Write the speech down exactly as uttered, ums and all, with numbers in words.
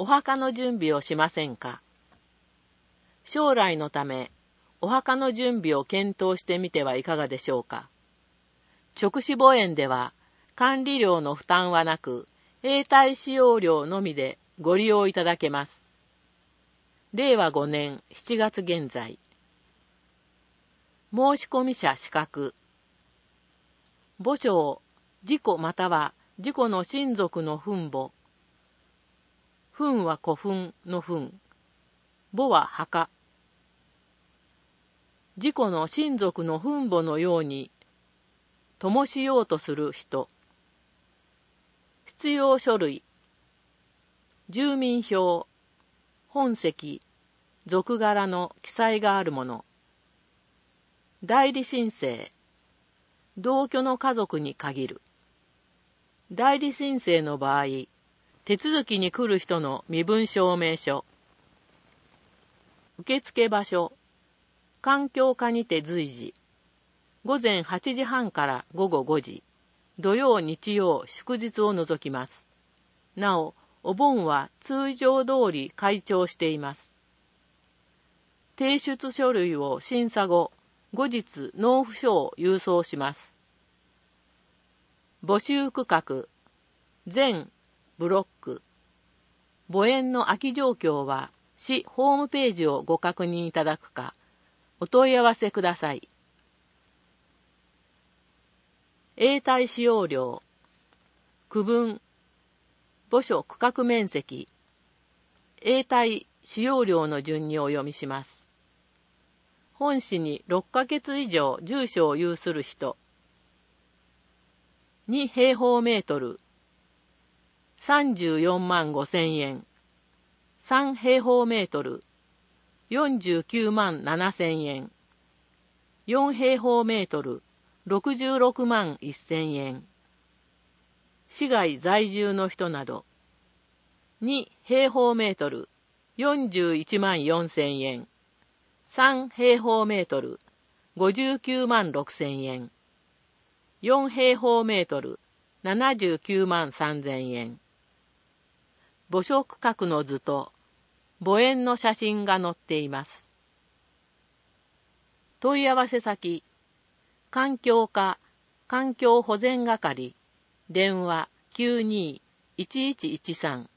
お墓の準備をしませんか？将来のため、お墓の準備を検討してみてはいかがでしょうか。直使墓園では、管理料の負担はなく、永代使用料のみでご利用いただけます。れいわごねんしちがつ現在。申込者資格。墓所、事故または事故の親族の墳墓。墳は古墳の墳。墓は墓。事故の親族の墳墓のように、灯しようとする人。必要書類。住民票、本籍、属柄の記載があるもの。代理申請。同居の家族に限る。代理申請の場合、手続きに来る人の身分証明書。受付場所。環境課にて随時。ごぜんはちじはんからごごごじ。土曜日曜祝日を除きます。なお、お盆は通常通り開帳しています。提出書類を審査後、後日納付書を郵送します。募集区画。全ブロック。墓園の空き状況は市ホームページをご確認いただくか、お問い合わせください。永代使用料。区分。墓所区画面積。永代使用料の順にお読みします。本市にろっかげつ以上住所を有する人。に平方メートル。さんじゅうよんまんごせんえん。さん平方メートル。よんじゅうきゅうまんななせんえん。よん平方メートル。ろくじゅうろくまんせんえん。市外在住の人など。に平方メートル。よんじゅういちまんよんせんえん。さん平方メートル。ごじゅうきゅうまんろくせんえん。よん平方メートル。ななじゅうきゅうまんさんぜんえん。墓所区画の図と墓園の写真が載っています。問い合わせ先、環境課環境保全係、電話 きゅうにーいちいちいちさん